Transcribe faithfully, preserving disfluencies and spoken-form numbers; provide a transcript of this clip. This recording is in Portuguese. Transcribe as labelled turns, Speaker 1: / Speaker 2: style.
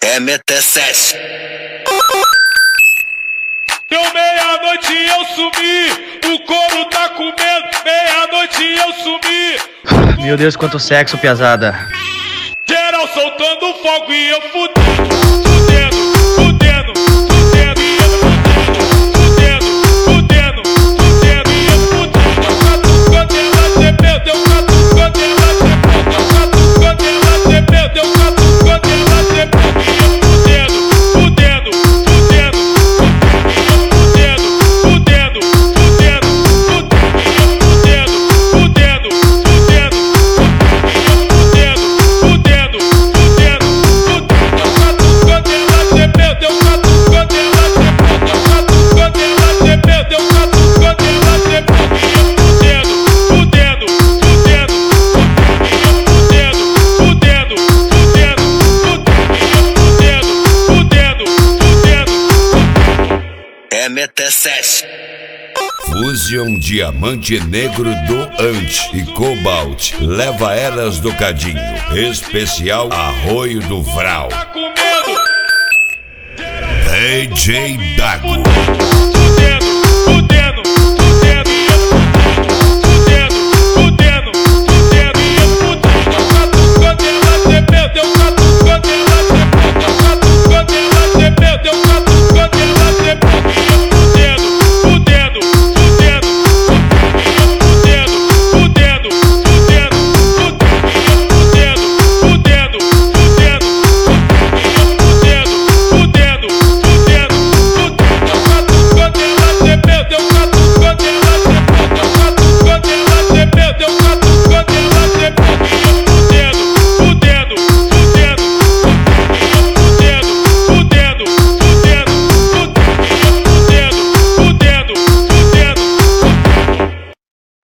Speaker 1: É metersete.
Speaker 2: Deu meia-noite e eu sumi, o couro tá comendo, meia-noite e eu sumi.
Speaker 3: Meu Deus, quanto sexo, piazada.
Speaker 2: Geral soltando fogo e eu fudendo, fudendo, fudendo, fudendo e eu fudendo, fudendo, fudendo e eu fudendo. Deu catucando, ela gemeu, deu catucando, ela gemeu, deu catucando, ela gemeu, deu catucando, ela gemeu e eu fudendo, fudendo, fudendo, fudendo, fudendo, fudendo, fudendo e eu fudendo, fudendo, fudendo, e eu fudendo, fudendo, fudendo, fudendo. Deu catucando, ela gemeu, deu catucando, ela gemeu, deu catucando, ela gemeu, deu catucando, ela gemeu e eu fudendo, fudendo, fudendo, e eu fudendo, fudendo, fudendo, fudendo e eu fudendo, fudendo, fudendo.
Speaker 1: É metersete.
Speaker 4: Fusion Diamante Negro do Ant e Cobalt. Leva elas do Cadinho. Especial Arroio do Vral.
Speaker 2: Tá com medo?
Speaker 4: D J Dago.